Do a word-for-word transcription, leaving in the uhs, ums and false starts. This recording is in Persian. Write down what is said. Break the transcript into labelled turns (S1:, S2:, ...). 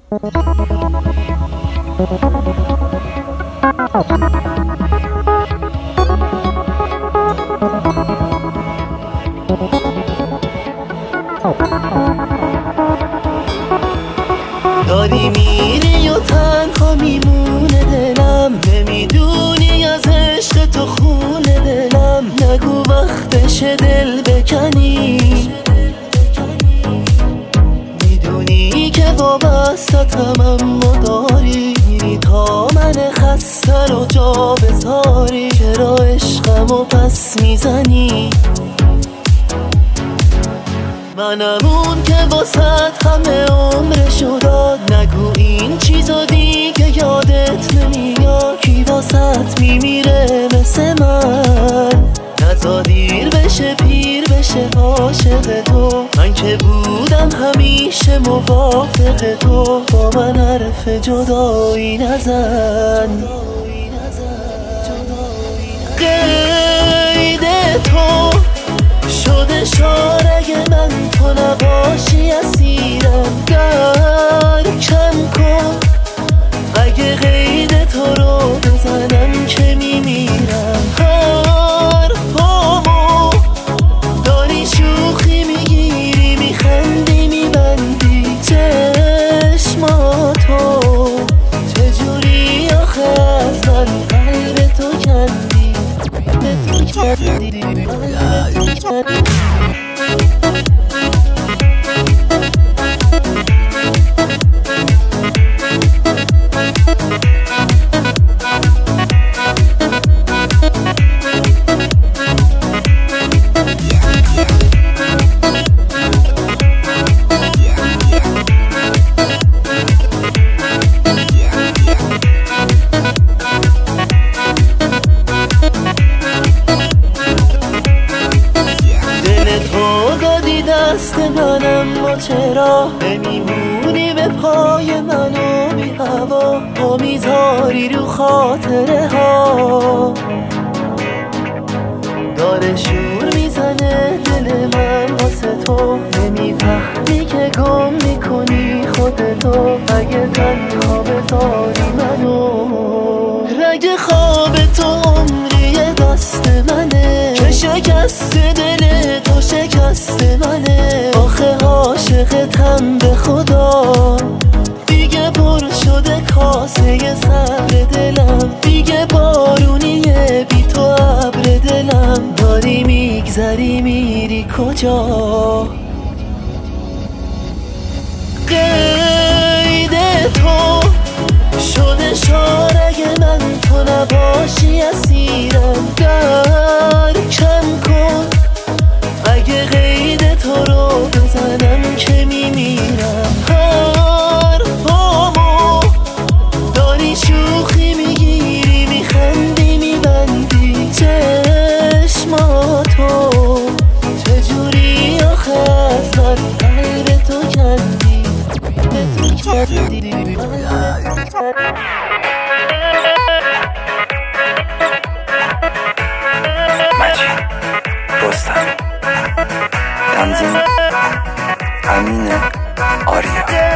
S1: داری میری و تنها میمونه دلم، نمیدونی از عشق تو خونه دلم. نگو وقتشه دل بکنی، میدونی که وابستتم اما داری میری تا من خسته رو جا بذاری. چرا عشقمو پس میزنی؟ منم اون که واسط همه عمرشو داد. نگو این چیزا دیگه یادت نمیاد. کی واسط میمیره مثل من؟ نزا دیر بشه پیر بشه عاشق تو. من که بودم همیشه موافق تو. با من حرف جدایی نزن. قید تو شده شارع من، تو نباشی اسیرم. درکم کن اگه قید تو رو بزنم که میمیرم. حرفامو داری شوخی میگیری، میخندی میبندی چشماتو. چجوری آخه از من قلب تو کندی، قلب تو کندی، قلب تو کندی. دست منم ما چرا نمیمونی به پای منو بی هوا؟ ما میذاری رو خاطره ها، داره شور میزنه دل من واسه تو. نمیفهمی که گم میکنی خودتو. اگه تنها بذاری منو، رگ خواب تو عمری دست منه. که شکست دل تو شکست منه. آخه عاشقتم به خدا، دیگه پر شده کاسه صبر دلم. دیگه بارونیه بی تو ابر دلم. داری میگذری میری کجا؟ قید تو شده شارع من، تو نباشی اسیرم. درکم کن اگه قید تو رو بزنم که میمیرم. حرفامو داری شوخی میگیری، میخندی میبندی چشماتو. چجوری آخه از من قلب تو کندی، قلب تو کندی، قلب تو کندی.
S2: مجید رستم، تنظیم امین آریا.